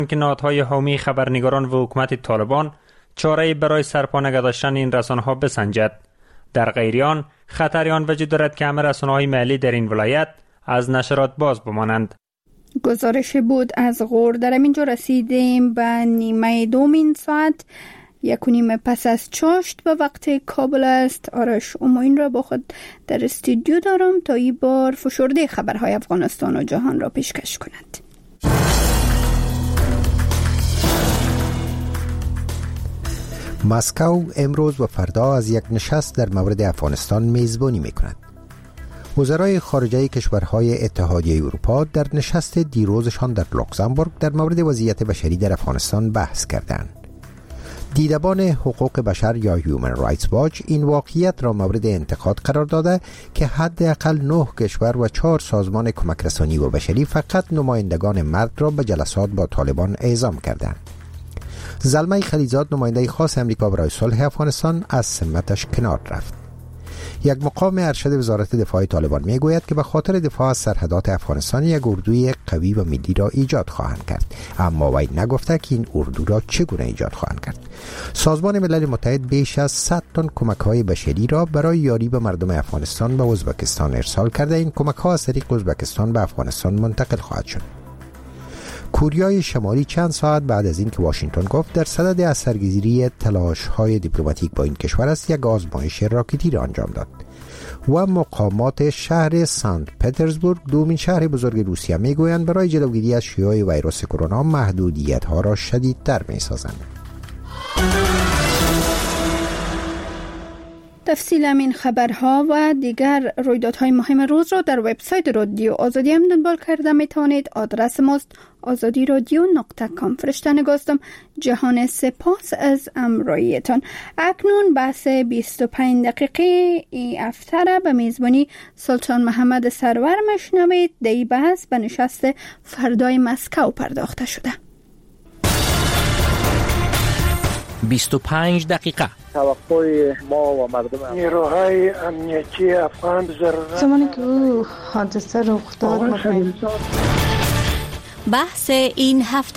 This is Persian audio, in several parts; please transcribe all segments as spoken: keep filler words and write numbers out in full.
که نهادهای حامی خبرنگاران و حکومت طالبان چاره‌ای برای سرپا نگه داشتن این رسانه‌ها بسنجد. در غیر آن خطری آن وجود دارد که همه رسانه‌های محلی در این ولایت از نشرات باز بمانند. گزارش بود از غور. در اینجا رسیدیم به نیمه دومین ساعت، یک و نیم پس از چاشت به وقت کابل است. آرش اماین را با خود در استودیو دارم تا این بار فشرده خبرهای افغانستان و جهان را پیشکش کند. مسکو امروز و فردا از یک نشست در مورد افغانستان میزبانی میکند. وزرای خارجه کشورهای اتحادیه اروپا در نشست دیروزشان در لوکزامبورگ در مورد وضعیت بشری در افغانستان بحث کردند. دیدبان حقوق بشر یا هیومن رایتس واچ این واقعیت را مورد انتقاد قرار داده که حداقل نه کشور و چهار سازمان کمک رسانی و بشری فقط نمایندگان مرد را به جلسات با طالبان اعزام کردند. زلمه خلیزاد، نماینده خاص امریکا برای صلح افغانستان، از سمتش کنار رفت. یک مقام ارشد وزارت دفاع طالبان میگوید که به خاطر دفاع از سرحدات افغانستان یک اردوی قوی و ملی را ایجاد خواهند کرد، اما وی نگفته که این اردو را چگونه ایجاد خواهند کرد. سازمان ملل متحد بیش از صد تن کمک‌های بشری را برای یاری به مردم افغانستان به ازبکستان ارسال کرده. این کمک‌ها از طریق ازبکستان به افغانستان منتقل خواهد شد. کوریای شمالی چند ساعت بعد از اینکه واشنگتن گفت در صدد اثرگذاری تلاش‌های دیپلماتیک با این کشور است، یک آزمایش راکتی را انجام داد و مقامات شهر سنت پترزبورگ، دومین شهر بزرگ روسیه، میگویند برای جلوگیری از شیوع ویروس کرونا محدودیت‌ها را شدیدتر می‌سازند. تفصیل این خبرها و دیگر رویدادهای مهم روز را در وبسایت رادیو آزادی هم دنبال کرده می توانید. آدرس ماست آزادی رادیو نقطه کام. فرشته نگاستم. جهان سپاس از امرایتان. اکنون بحث بیست و پنج دقیقه ای افتره به میزبانی سلطان محمد سرور مشنوید. دی بحث به نشست فردای مسکو پرداخته شده. بیست و پنج دقیقه توقع ما و مردم نیروهای امنیتی افغان ضرورت زمانی که او حادثه رخ داد. بحث این هفته.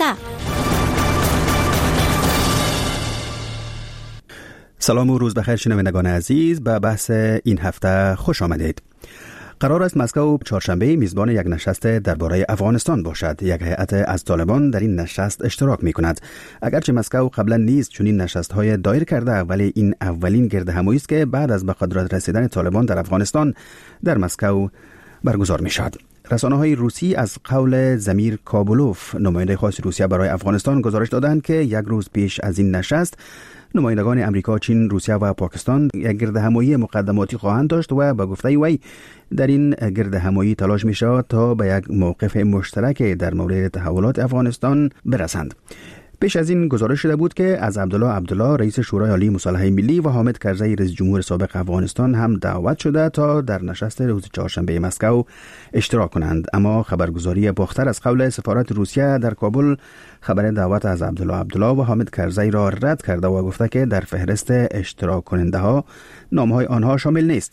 سلام و روز بخیر شنوندگان عزیز، به بحث این هفته خوش آمدید. قرار است مسکو چهارشنبه میزبان یک نشست درباره افغانستان باشد. یک هیئت از طالبان در این نشست اشتراک می کند. اگرچه مسکو قبلا نیز چنین نشست‌های دایر کرده، ولی این اولین گرد همایی است که بعد از به قدرت رسیدن طالبان در افغانستان در مسکو برگزار می شود. رسانه‌های روسی از قول زمیر کابولوف، نماینده خاص روسیه برای افغانستان، گزارش دادند که یک روز پیش از این نشست نمایندگان امریکا، چین، روسیه و پاکستان یک گرد همایی مقدماتی خواهند داشت و با گفته وی در این گرد همایی تلاش می شود تا به یک موقف مشترک در مورد تحولات افغانستان برسند. پیش از این گزارش شده بود که از عبدالله عبدالله رئیس شورای عالی مصالحه ملی و حامد کرزی رئیس جمهور سابق افغانستان هم دعوت شده تا در نشست روز چهارشنبه مسکو اشتراک کنند، اما خبرگزاری باختر از قول سفارت روسیه در کابل خبر دعوت از عبدالله عبدالله و حامد کرزی را رد کرده و گفته که در فهرست اشتراک کننده ها نامهای آنها شامل نیست.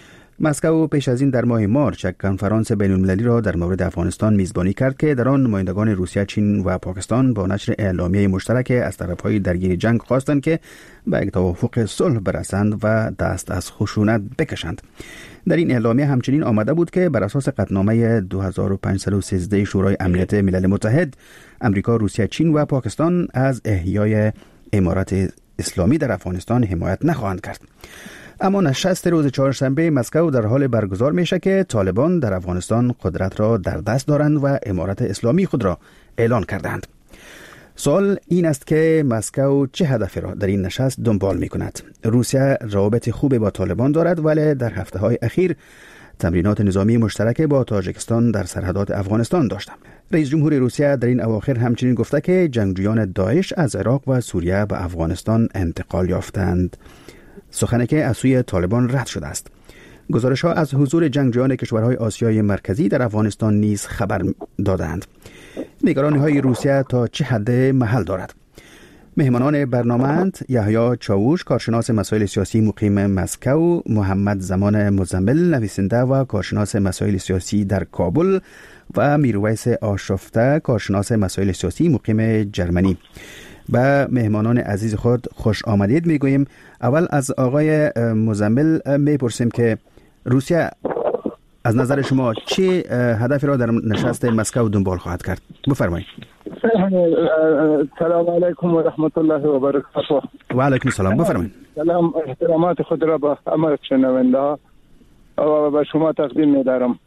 مسکو پیش از این در ماه مارچ یک کنفرانس بین المللی را در مورد افغانستان میزبانی کرد که در آن نمایندگان روسیه، چین و پاکستان با نشر اعلامیه مشترک از طرفهای درگیر جنگ خواستند که به یک توافق صلح برسند و دست از خشونت بکشند. در این اعلامیه همچنین آمده بود که بر اساس قطعنامه دو هزار و پانصد و سیزده شورای امنیت ملل متحد، امریکا، روسیه، چین و پاکستان از احیای امارت اسلامی در افغانستان حمایت نخواهند کرد. اما نشست روز چهارشنبه مسکو در حال برگزار میشه که طالبان در افغانستان قدرت را در دست دارند و امارت اسلامی خود را اعلان کردند. سوال این است که مسکو چه هدفی را در این نشست دنبال می کند؟ روسیه روابط خوبی با طالبان دارد، ولی در هفته های اخیر تمرینات نظامی مشترک با تاجیکستان در سرحدات افغانستان داشته. رئیس جمهور روسیه در این اواخر همچنین گفته که جنگجویان داعش از عراق و سوریه به افغانستان انتقال یافتند، سخنی که از سوی طالبان رد شده است. گزارش ها از حضور جنگجویان کشورهای آسیای مرکزی در افغانستان نیز خبر دادند. نگرانی های روسیه تا چه حد محل دارد؟ مهمانان برنامه‌اند یحیی چاووش، کارشناس مسائل سیاسی مقیم مسکو، محمد زمان مزمل، نویسنده و کارشناس مسائل سیاسی در کابل، و میرویس آشفته کارشناس مسائل سیاسی مقیم جرمنی. به مهمانان عزیز خود خوش آمدید میگوییم. اول از آقای مزمل میپرسیم که روسیه از نظر شما چه هدفی را در نشست مسکو دنبال خواهد کرد؟ بفرمایید. سلام علیکم و رحمت الله و برکاته. و علیکم السلام. بفرمایید. سلام، احترامات خود را به همه شنونده ها و به شما تقدیم می‌دارم.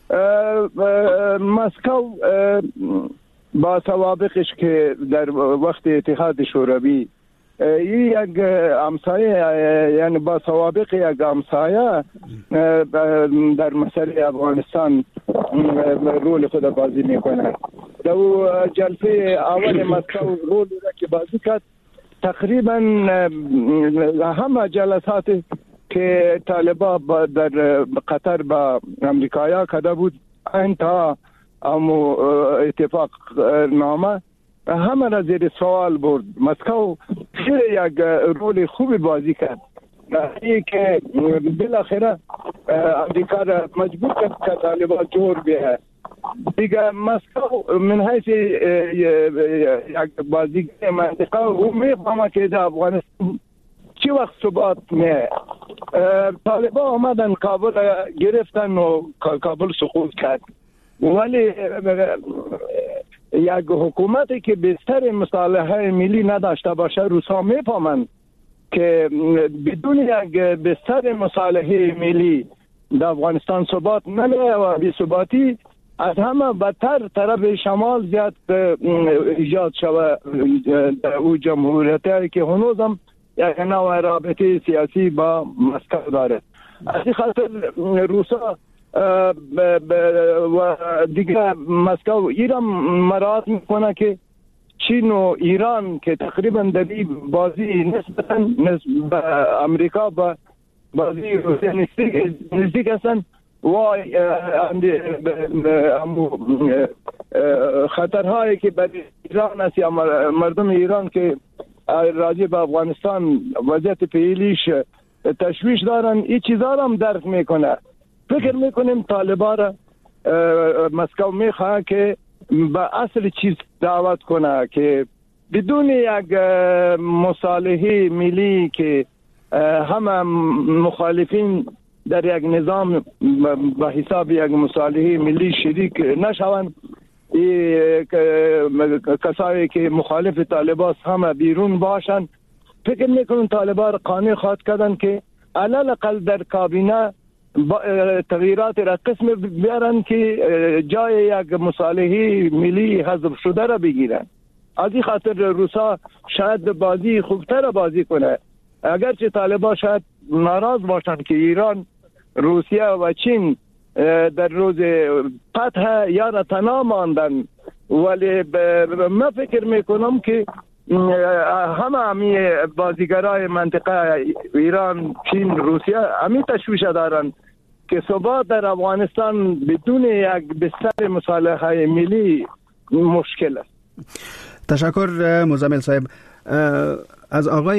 مسکو با سوابقش که در وقت اتحاد شوروی یک همسایه، یعنی با سوابق یک همسایه در مسئله افغانستان رول خود بازی میکنه. در جلسه اول مسکو رول را که بازی کرد، تقریبا همه جلسات که طالبان در قطر با امریکایا کرده بود انتها امو اتفاق نامه همه را زیر سوال برد. مسکو یک رول خوبی بازی کرد، این که بالاخره امریکا را مجبور کرد که طالبان جور بیه. دیگه مسکو من حیث یک بازیگر منطقه او میفهمه که در افغانستان چی وقت ثبات میه. طالبان آمدن کابل گرفتن و کابل سقوط کرد، ولی یک حکومتی که بستر مصالحه ملی نداشته باشه، روسا میفهمند که بدون یک بستر مصالحه ملی در افغانستان ثبات نمیه و بی ثباتی از همه بدتر طرف شمال زیاد ایجاد شود در او جمهوریتی که هنوزم یک نوع رابطه سیاسی با مسکو داره. از این خاطر روسا و دیگه مسکو ایران مراعات میکنه که چین و ایران که تقریبا در این بازی نسبتا به امریکا با بازی روسیه نزدیک هستن و خطرهایی که برای ایران است یا مردم ایران که راجع به افغانستان وضعیت فعلیش تشویش دارن، این چیزا هم درک میکنه. فکر میکنیم طالبان را مسکو میخواه که به اصل چیز دعوت کنه که بدون یک مصالحه ملی که همه مخالفین در یک نظام به حساب یک مصالحه ملی شریک نشوند، کسایی که مخالف طالبان همه بیرون باشن. فکر میکنم طالبان قانع خواهد کردن که علل اقل در کابینه تغییرات را قسم بیارن که جای یک مصالحه ملی حذف شده را بگیرن. از این خاطر روسا شاید بازی خوبتر بازی کنه، اگرچه طالبان شاید ناراض باشن که ایران، روسیه و چین در روز فتح یا را تنها ماندن، ولی من فکر میکنم که همه همی بازیگرای منطقه ایران، چین، روسیه همی تشویش دارن که ثبات در افغانستان بدون یک بستر مصالحه ملی مشکل است. تشکر مزمل صاحب. از آقای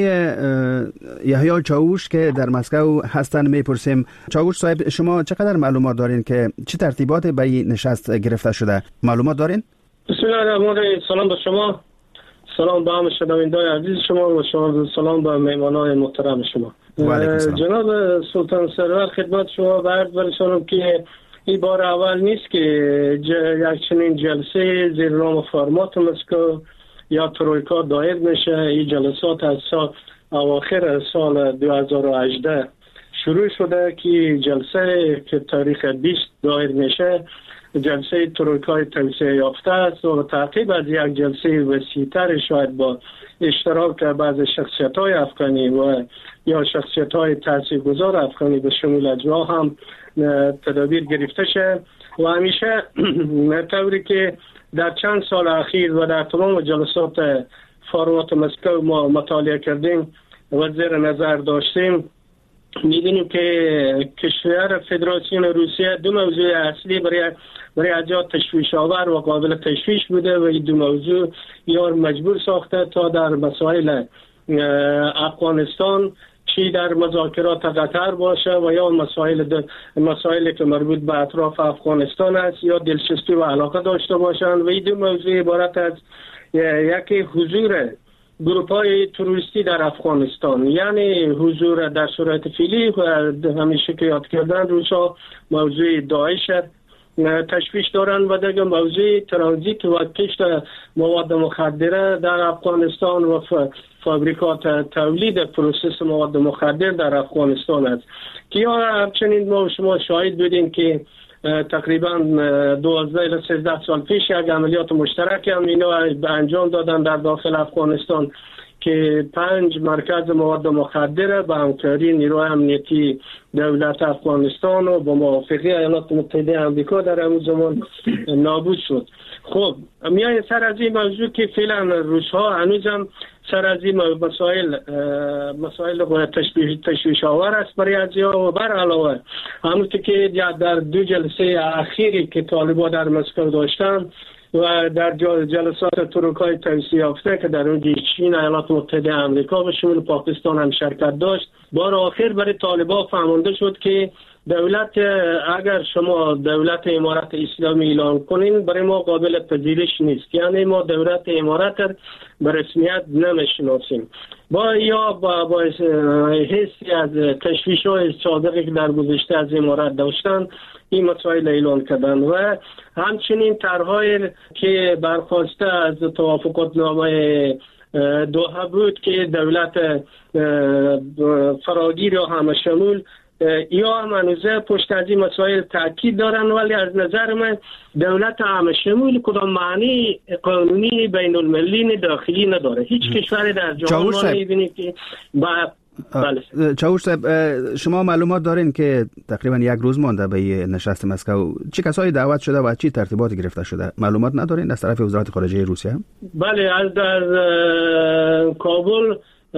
یحیی چاوش که در مسکو هستن میپرسیم. چاوش صاحب، شما چقدر معلومات دارین که چه ترتیبات برای نشست گرفته شده؟ معلومات دارین؟ بسم الله الرحمن الرحیم. سلام به شما، سلام به همه شنوندگان عزیز شما و شما، سلام به مهمانان محترم شما. جناب سلطان سرور، خدمت شما به عرض برسانم که این بار اول نیست که یک چنین جلسه زیر نام فرمات مسکو یا ترویکا دایر میشه. این جلسات از سال اواخر سال دو هزار و هجده شروع شده که جلسه که تاریخ بیست دایر میشه جلسه ترویکای توسعه یافته است و تعقیب از یک جلسه وسیع‌تر شاید با اشتراک بعض شخصیت‌های افغانی و یا شخصیت‌های تاثیرگذار افغانی به شمول اجرا هم تدابیر گرفته شه و همیشه طوری که در چند سال اخیر و در تمام جلسات فرمات مسکو ما مطالعه کردیم و زیر نظر داشتیم، می‌بینیم که کشور فدراسیون روسیه دو موضوع اصلی برای برای اجرا تشویش آور و قابل تشویش بوده و این دو موضوع یا مجبور ساخته تا در مسائل افغانستان چی در مذاکرات قطر باشه و یا مسائل مسائلی که مربوط به اطراف افغانستان است یا دلچسپی و علاقه داشته باشند. و این دو موضوع عبارت از یکی حضور گروپ‌های تروریستی در افغانستان، یعنی حضور در صورت فعلی همیشه که یاد کردن روسا موضوع داعش تشویش دارن و دیگه موضوع ترانزیت و کشت مواد مخدره در افغانستان و فابریکات تولید پروسس مواد مخدر در افغانستان است که یا همچنین ما شما شاهد بودیم که تقریبا دوازده الی سیزده سال پیش یک عملیات مشترک هم اینا انجام دادن در داخل افغانستان که پنج مرکز مواد مخدر به همکاری نیروی امنیتی دولت افغانستان و با موافقه ایالات متحده آمریکا در همون زمان نابود شد. خب میای سر از این موضوع که فعلا روس‌ها هنوزم سر از این مسائل مسائل تشویش تشویش آور است برای ازیا و بر علاوه همونطور که در دو جلسه اخیری که طالبان در مسکو داشتن و در جلسات تروکای توسعه یافته که در اون چین، ایالات متحده آمریکا و شمول پاکستان هم شرکت داشت، بار آخر برای طالبان فهمانده شد که دولت اگر شما دولت امارت اسلامی اعلان کنین برای ما قابل پذیرش نیست، یعنی ما دولت امارت به رسمیت نمیشناسیم. با یا با, با حسی از تشویش‌های سابقی که در گذشته از امارت داشتن این مسائل اعلان کردن و همچنین طرح‌هایی که برخواسته از توافقات نامه دوحه بود که دولت فراگیر یا همه شمول یا هم هنوزه پشت از این مسائل تاکید دارن، ولی از نظر من دولت همه شمول کدام معنی قانونی بین المللی داخلی نداره. هیچ کشوری در جهان ما نمی‌بینید که با بله. چاوش صاحب شما معلومات دارین که تقریبا یک روز مانده به نشست مسکو چه کسایی دعوت شده و چی ترتیباتی گرفته شده؟ معلومات ندارین از طرف وزارت خارجه روسیه؟ بله، از در کابل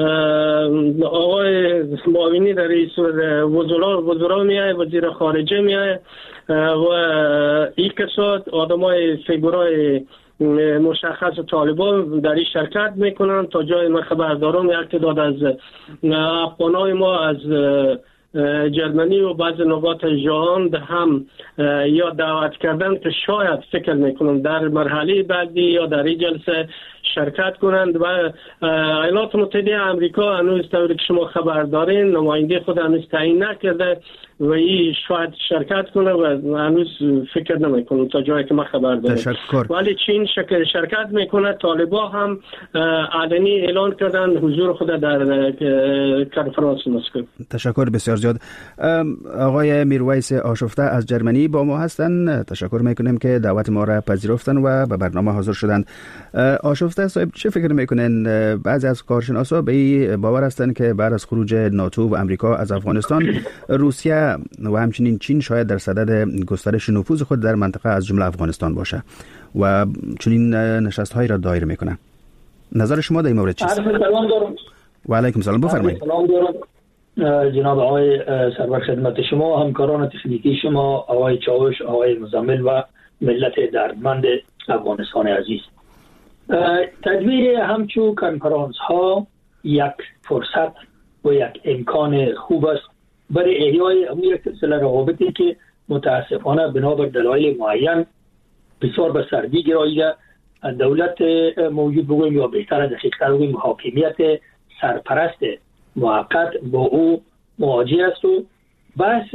آقای معاونی رئیس وزرا وزرا میای، وزیر خارجه میای و این کسات آدمای فیگورای مشخص طالبان در این شرکت میکنن. تا جای من خبر دارم یک تعداد از افغانای ما از جرمنی و بعض نقاط جهان هم یا دعوت کردن که شاید فکر میکنن در مرحله بعدی یا در این جلسه شرکت کنند و ایالات متحده آمریکا هنوز طوری که شما خبر دارین نماینده خود هنوز تعیین نکرده و این شاید شرکت کنه و هنوز فکر نمیکنم تا جایی که من خبر دارم. تشکر. ولی چین شرکت میکنه. طالبان هم علنی اعلان کردن حضور خود در کنفرانس مسکو. تشکر بسیار زیاد. آقای میرویس آشفته از جرمنی با ما هستن. تشکر میکنیم که دعوت ما را پذیرفتن و به برنامه حاضر شدند. آشفته صاحب چه فکر میکنن؟ بعضی از کارشناسا به باور هستند که بعد از خروج ناتو و امریکا از افغانستان روسیه و همچنین چین شاید در صدد گسترش نفوذ خود در منطقه از جمله افغانستان باشه و چنین نشست‌هایی را دایر میکنه. نظر شما در این مورد چیست؟ سلام دارم. و علیکم سلام، بفرمایید. سلام دارم جناب آقای سرور، خدمت شما، همکاران تکنیکی شما، آقای چاوش، آقای مزمل و ملت دردمند افغانستان عزیز. تدبیر همچون کنفرانس ها یک فرصت و یک امکان خوب است برای احیای همون یک سلسله روابطی که متاسفانه بنابر دلایل معین بسیار به سردی گراییده. دولت موجود بگویم یا بهتر دقیق‌تر بگویم حاکمیت سرپرست موقت با او مواجه است و بحث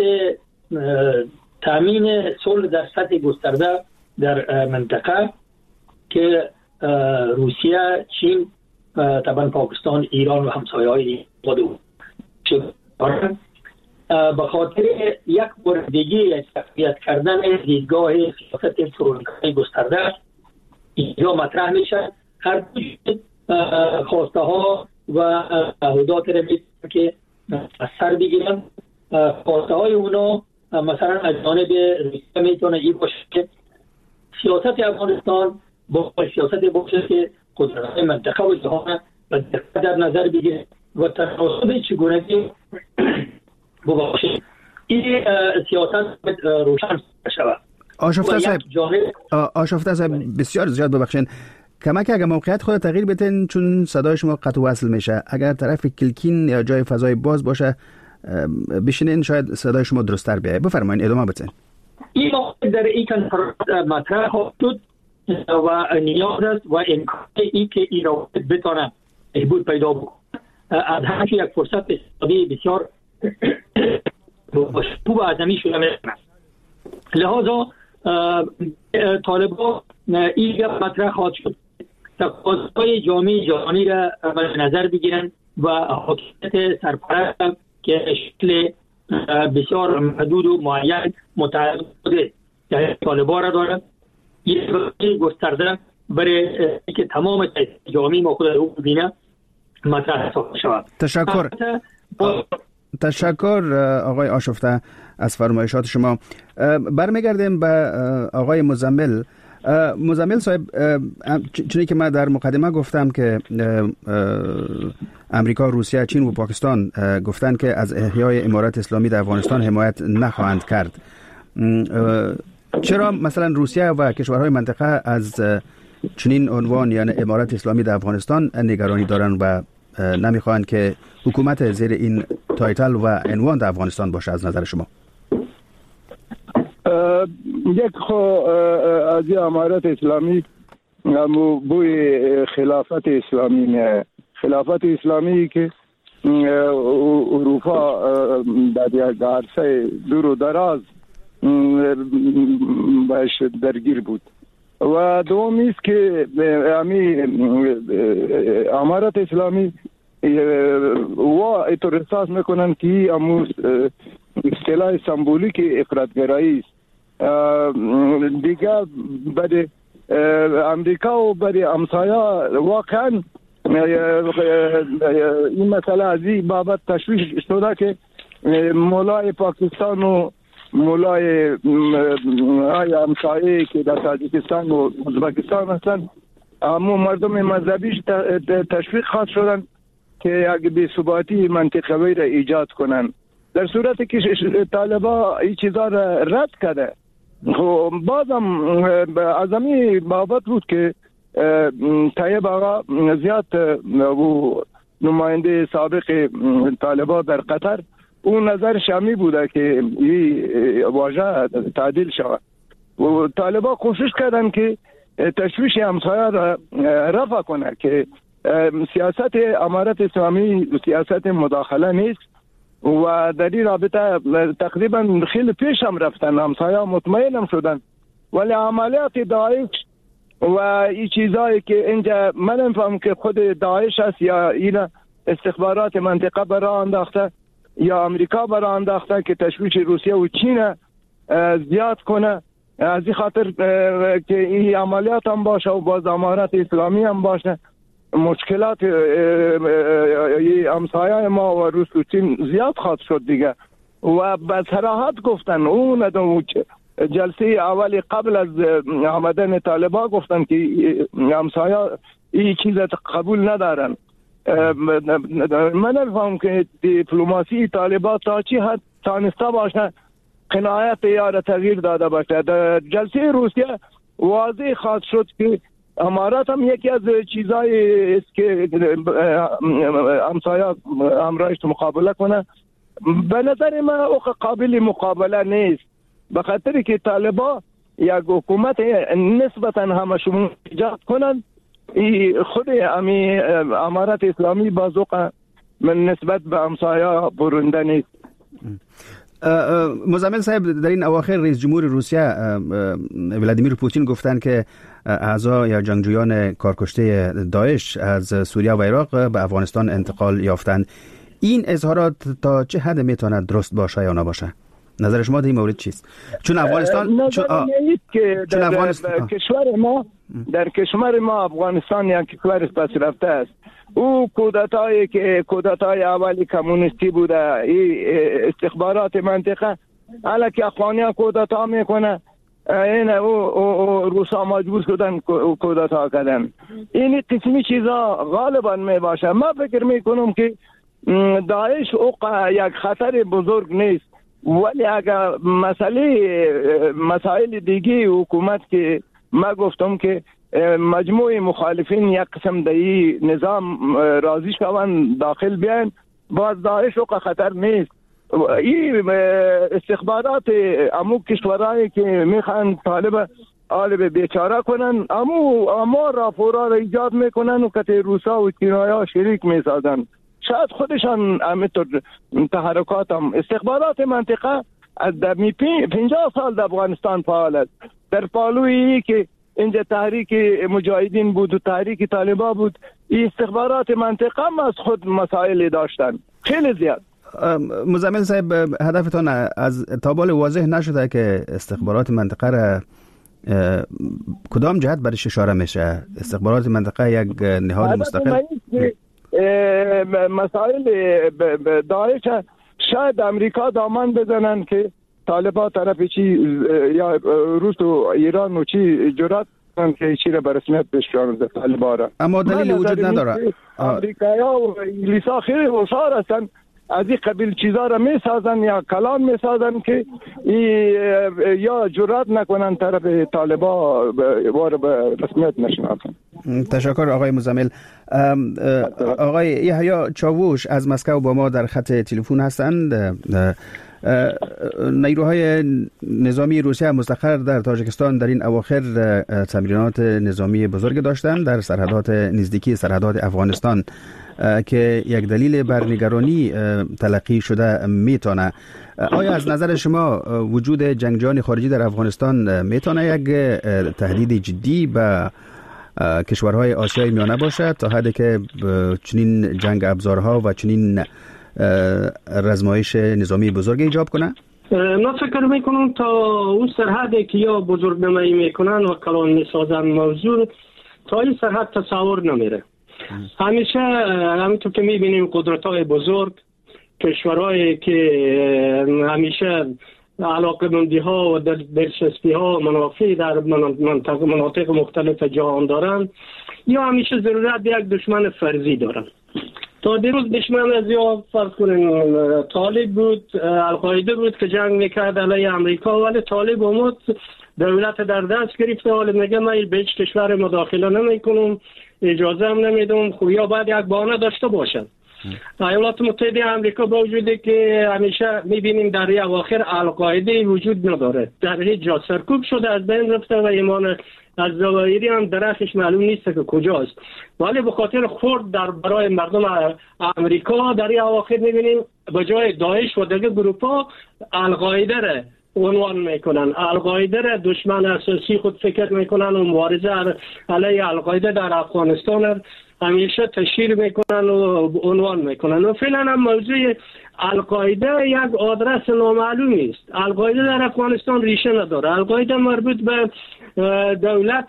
تامین صلح در سطح گسترده در منطقه که روسیه، چین، طبعا پاکستان، ایران و همسایه‌های خود او به خاطر یک بار دیگه تقویت کردن دیدگاه سیاست تروریستی گسترده اینجا مطرح میشه. هر خواسته ها و تعهدات را میتونن که از سر بگیرن. خواسته های اونا مثلا از جانب روسیه میتونه این باشه که سیاست افغانستان با سیاست باشه که قدرت منطقه و جهان و در نظر بگیره و تناسب چگونگی بباشه. این سیاست روشن شود. آشفته صاحب آشفته صاحب بسیار زیاد ببخشین. کمک اگر موقعیت خود تغییر بدین، چون صدای شما قطع وصل میشه. اگر طرف کلکین یا جای فضای باز باشه بشینین، شاید صدای شما درست‌تر بیاید. بفرمایید ادامه بدین. این موضوع در این کنفرانس مطرح شد و نیاز است و امکان این که این روابط بتونه بهبود پیدا بکنه از همچه یک فرصت اقتصادی بسیار خوب ازمی شده می‌کنه. لحاظا طالبان این گپ مطرح خواهد شد تقاضای جامعه جهانی را به نظر بگیرن و حاکمیت سرپرست که شکل بسیار محدود و معین متعلق بوده که طالبان را دارن، یک گسترده برای اینکه تمام جامعه ما خود رو ببینه مطرح شود. تشکر. تشکر آقای آشفته از فرمایشات شما. برمیگردیم به آقای مزمل. مزمل صاحب، چونی که من در مقدمه گفتم که امریکا، روسیه، چین و پاکستان گفتن که از احیای امارت اسلامی در افغانستان حمایت نخواهند کرد، چرا مثلا روسیه و کشورهای منطقه از چنین عنوان یعنی امارت اسلامی در افغانستان نگرانی دارن و نمیخواهند که حکومت زیر این تایتل و عنوان در افغانستان باشه؟ از نظر شما یک خو از امارت اسلامی همو بوی خلافت اسلامی نه، خلافت اسلامی که اروپا در یک عرصه دور و دراز باش درگیر بود و دومی است که امی امارت اسلامی و ایتور احساس میکنن که امو اصطلاح سمبولیک افراطگرایی است دیگه. برای امریکا و برای امسایا واقعا این مسئله از این بابت تشویش شده که مولای پاکستان و مولای امسایه که در تاجیکستان و ازبکستان هستند همو مردم مذهبیش تشویق خواهد شدن که اگه بی ثباتی منطقوی را ایجاد کنن، در صورتی که طالبا این چیزا را رد کرده. خب بازم از همین بابت بود که طیب آقا زیاد و نماینده سابق طالبا در قطر اون نظر شامی بوده که این واژه تعدیل شود و طالبا کوشش کردن که تشویش همسایه را رفع کنه که سیاست امارت اسلامی سیاست مداخله نیست و در این رابطه تقریبا خیلی پیش هم رفتن، همسایه مطمئن هم شدن، ولی عملیات داعش و این چیزایی که اینجا من نفهم که خود داعش است یا این استخبارات منطقه برای انداخته یا امریکا برای انداخته که تشویش روسیه و چین زیاد کنه، از این خاطر که این عملیات هم باشه و باز امارت اسلامی هم باشه مشکلات همسایه ما و روس و چین زیاد خواهد شد دیگه. و به صراحت گفتن اون جلسه اول قبل از آمدن طالبان گفتن که همسایه این چیز قبول ندارن. من نفهم که دیپلماسی طالبان تا چی حد تانسته باشه قناعت یا را تغییر داده باشه. در جلسه روسیه واضح خواهد شد که امارات هم یکی از چیزایی است که همسایه همراهش مقابله کنه. به نظر من او قابل مقابله نیست، به خاطر که طالبان یک حکومت نسبتا همه شما ایجاد کنن، خود امی امارت اسلامی بازوق من نسبت به همسایه برنده نیست. مزمل صاحب، در این اواخر رئیس جمهور روسیه ولادیمیر پوتین گفتن که اعضا یا جنگجویان کارکشته داعش از سوریه و عراق به افغانستان انتقال یافتند. این اظهارات تا چه حد میتونه درست باشه یا نباشه؟ نظر شما در این مورد چیست؟ چون افغانستان چون, آه. که در افغانستان کشور ما در کشور ما افغانستان یک کشور پس رفته است. او کودتایی که کودتای اولی کمونیستی بوده، این استخبارات منطقه الکی افغانیا کودتا میکنه، این او روسا مجبور شدن کودتا کردن. این قسمی چیزا غالبا می باشه. من فکر میکنم که داعش او یک خطر بزرگ نیست، ولی اگر مسئله مسائل دیگه حکومت که ما گفتم که مجموعه مخالفین یک قسم دایی نظام راضی شوند داخل بیان، باز داعش و خطر نیست. این استخبارات امو کشورهایی که میخوان طالب آلب بیچاره کنن، امو اما راپورا را ایجاد میکنن و که روسا و چینایا شریک میسازن. شاید خودشان همینطور تحرکات هم استخبارات منطقه از در پنجاه سال در افغانستان فعال است. در پالویی که اینجا تحریک مجاهدین بود و تحریک طالبا بود، این استخبارات منطقه هم از خود مسائل داشتن خیلی زیاد. مزمل صاحب، هدفتان از تابال واضح نشده که استخبارات منطقه را کدام جهت برش اشاره میشه؟ استخبارات منطقه یک نهاد مستقل؟ مسائل داعش شاید امریکا دامن بزنن که طالبان طرف چی یا روس و ایران و چی جرات کنن که چی را به رسمیت بشکنند طالبان را. اما دلیل وجود نداره. امریکایا و انگلیسا خیلی هوشیار هستن، از این قبیل چیزا را می سازن یا کلان می سازن که یا جرات نکنن طرف طالبان وار به رسمیت نشناسن. تشکر آقای مزمل. آقای یحیی چاووش از مسکو با ما در خط تلفن هستند. نیروهای نظامی روسیه مستقر در تاجیکستان در این اواخر تمرینات نظامی بزرگ داشتند در سرحدات نزدیکی سرحدات افغانستان که یک دلیل بر نگرانی تلقی شده میتونه. آیا از نظر شما وجود جنگجویان خارجی در افغانستان میتونه یک تهدید جدی به کشورهای آسیای میانه باشد تا حدی که چنین جنگ ابزارها و چنین رزمایش نظامی بزرگ ایجاب کنه؟ من فکر میکنم تا اون سرحدی که یا بزرگ نمایی میکنن و کلان میسازن موضوع، تا این سرحد تصور نمیره. همیشه همینطور که میبینیم قدرت‌های بزرگ، کشورهایی که همیشه علاقه‌مندی ها و دلچسپی ها منافع در مناطق مناطق مختلف جهان دارن، یا همیشه ضرورت به یک دشمن فرضی دارن. تا دیروز دشمن از یا فرض کنین طالب بود، القاعده بود که جنگ میکرد علیه امریکا، ولی طالب اومد دولت در دست گرفته، حالا میگه من به هیچ کشور مداخله نمیکنم، اجازه هم نمیدم، خب یا باید یک بهانه داشته باشن. ایالات متحده آمریکا با وجودی که همیشه میبینیم در این اواخر القاعده وجود نداره، در هیچ جا سرکوب شده، از بین رفته و ایمان از ظواهری هم درخش معلوم نیست که کجاست، ولی به خاطر خورد در برای مردم آمریکا در این اواخر میبینیم به جای داعش و دیگه گروپا القاعده را عنوان میکنن، القاعده را دشمن اساسی خود فکر میکنن و مبارزه علیه القاعده در افغانستان همیشه تشهیر میکنن و عنوان میکنن. و فعلا هم موضوع القاعده یک آدرس نامعلومی است. القاعده در افغانستان ریشه نداره. القاعده مربوط به دولت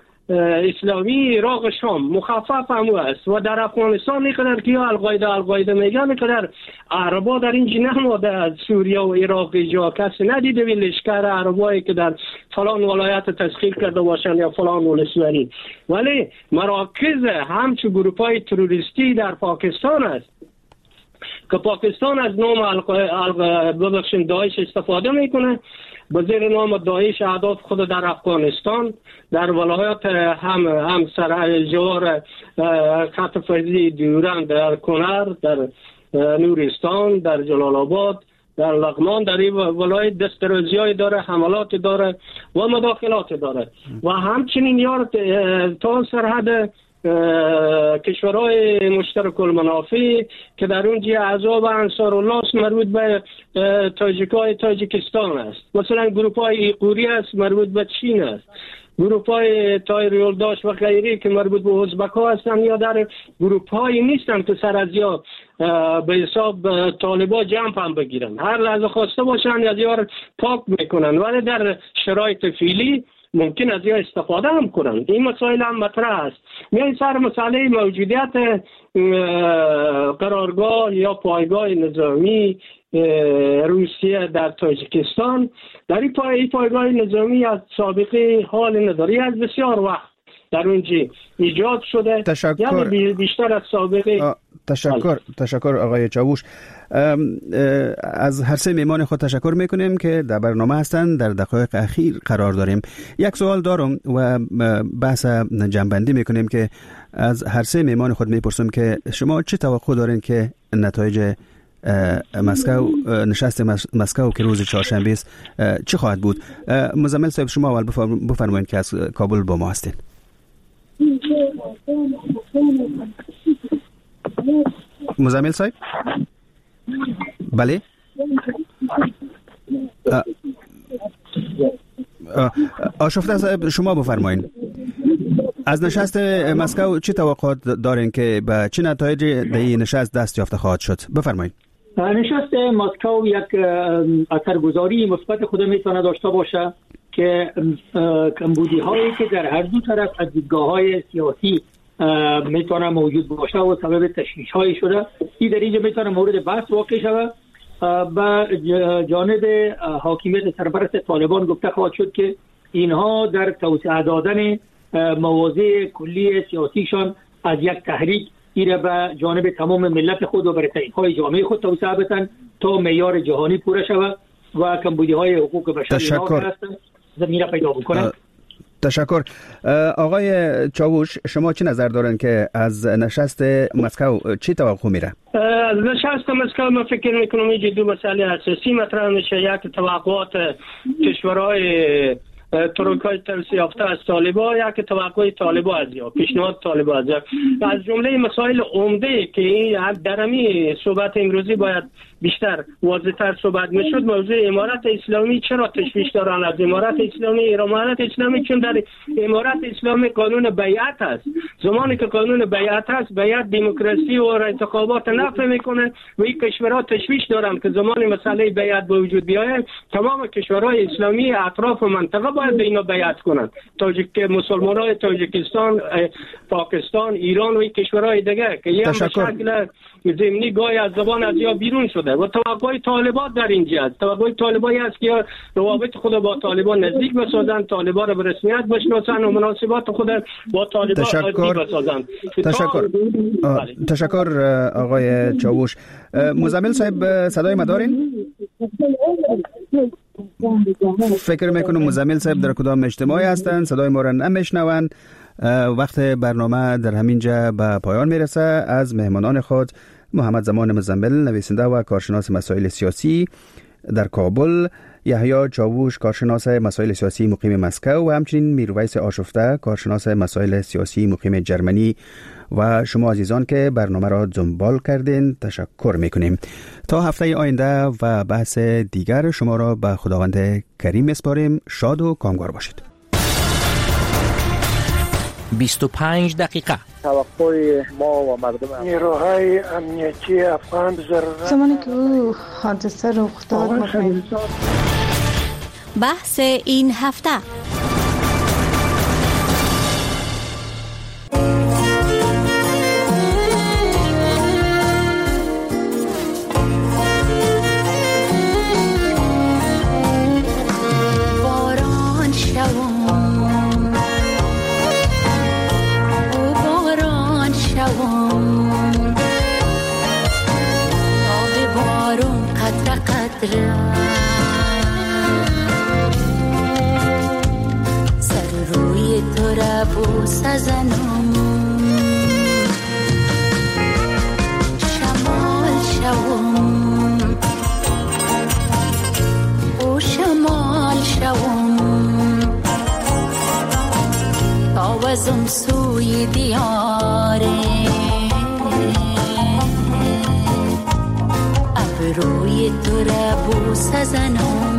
اسلامی عراق شام مخفف هم است و در افغانستان میقدر که القاعده القاعده میگن، میقدر عربا در این جنه نماده از سوریه و عراق جا کسی ندیده وی لشکر عربایی که در فلان ولایت تسخیر کرده باشن یا فلان ولسوالی، ولی مراکز همچو گروپ های تروریستی در پاکستان است که پاکستان از نام القاعده ببخشید داعش استفاده میکنه، به زیر نام داعش اهداف خود در افغانستان در ولایات هم هم سر جوار خط فرضی دیورند، در کنر، در نورستان، در جلال آباد، در لغمان، در این ولایت دسترازیای داره، حملات داره و مداخلات داره و همچنین یار تا سرحد کشورهای مشترک المنافع که در اونجا اعضا و انصار الله مربوط به تاجیکای تاجیکستان است، مثلا گروپ های ایقوری است مربوط به چین است، گروپ های تایر یولداش و غیره که مربوط به ازبک ها هستن، یا در گروپ هایی نیستن که سر از یا به حساب طالبا جمپ هم بگیرن، هر لحظه خواسته باشن از یار پاک میکنن، ولی در شرایط فعلی ممکن از یا استفاده هم کنن. این مسائل هم مطرح است. میان سر مسئله موجودیت قرارگاه یا پایگاه نظامی روسیه در تاجیکستان، در این پای پایگاه نظامی از سابقه حال نداری، از بسیار وقت در اونجا ایجاد شده، تشکر. یعنی بیشتر از سابقه تشکر تشکر آقای چاووش. از هر سه میمان خود تشکر میکنیم که در برنامه هستند. در دقایق اخیر قرار داریم. یک سوال دارم و بحث جنبندی میکنیم که از هر سه میمان خود میپرسم که شما چه توقع دارین که نتایج مسکو نشست مسکو که روز چهارشنبه است چه خواهد بود؟ مزمل صاحب شما اول بفرمایید که از کابل با ما هستین. مزمل صاحب بله آشفته صاحب شما بفرمایید از نشست مسکو چه توقعات دارین که به چه نتایج در این نشست دست یافته خواهد شد؟ بفرمایید. نشست مسکو یک اثرگذاری مثبت خود میتونه داشته باشه که کمبودی هایی که در هر دو طرف از دیدگاه‌های سیاسی میتونه موجود باشه و سبب تشویش هایی شده، این در اینجا میتونه مورد بحث واقع شود. با جانب حاکمیت سرپرست طالبان گفته خواهد شد که اینها در توسعه دادن مواضع کلی سیاسیشان از یک تحریک ایره به جانب تمام ملت خود و برای طیف‌های جامعه خود توسعه بدن تا معیار جهانی پوره شود و کمبودی‌های حقوق بشری ها زمینه پیدا بکنند. تشکر. آقای چاووش شما چه نظر دارن که از نشست مسکو چی توقع میره؟ از نشست مسکو من فکر میکنم اینجا دو مسئله اساسی مطرح میشه. یک توقعات کشورهای ترویکای توسعه یافته از طالبان، یک توقع طالبان از یا پیشنهاد طالبان از یا از جمله مسائل عمده که در همین صحبت امروزی باید بیشتر واضح‌تر صحبت میشد. موضوع امارت اسلامی چرا تشویش دارن از امارت اسلامی؟ امارت اسلامی چون در امارت اسلامی قانون بیعت است. زمانی که قانون بیعت است، بیعت دموکراسی و انتخابات نفی میکنه و این کشورها تشویش دارن که زمانی مسئله بیعت به وجود بیاید تمام کشورهای اسلامی اطراف منطقه باید به اینا بیعت کنند. تاجیک مسلمانای تاجیکستان، پاکستان، ایران و این کشورهای دیگه که یک شکل زمینی گاهی از زبان از یا بیرون شده و توقع طالبان در اینجا است. توقع طالبانی است که روابط خود با طالبان نزدیک بسازند، طالبان را به رسمیت بشناسند و مناسبات خود با طالبان عادی بسازند. تشکر. تشکر آقای چاووش. مزمل صاحب صدای ما دارین؟ فکر میکنم مزمل صاحب در کدام اجتماعی هستند، صدای ما را نمیشنوند. وقت برنامه در همینجا به پایان میرسه. از مهمانان خود محمد زمان مزمل نویسنده و کارشناس مسائل سیاسی در کابل، یحیی چاووش کارشناس مسائل سیاسی مقیم مسکو و همچنین میرویس آشفته کارشناس مسائل سیاسی مقیم جرمنی و شما عزیزان که برنامه را دنبال کردین تشکر میکنیم. تا هفته آینده و بحث دیگر شما را به خداوند کریم میسپاریم. شاد و کامگار باشید. بیست و پنج دقیقه توقع ما و مردم نیروهای امنیتی افغان ضرورت زمانی که او حادثه رخ داد بحث این هفته سر روی تو را بوس زنم، شمال شوم او شمال شوم تاوزم سوی دیاره ابروی تو را بوس زنم.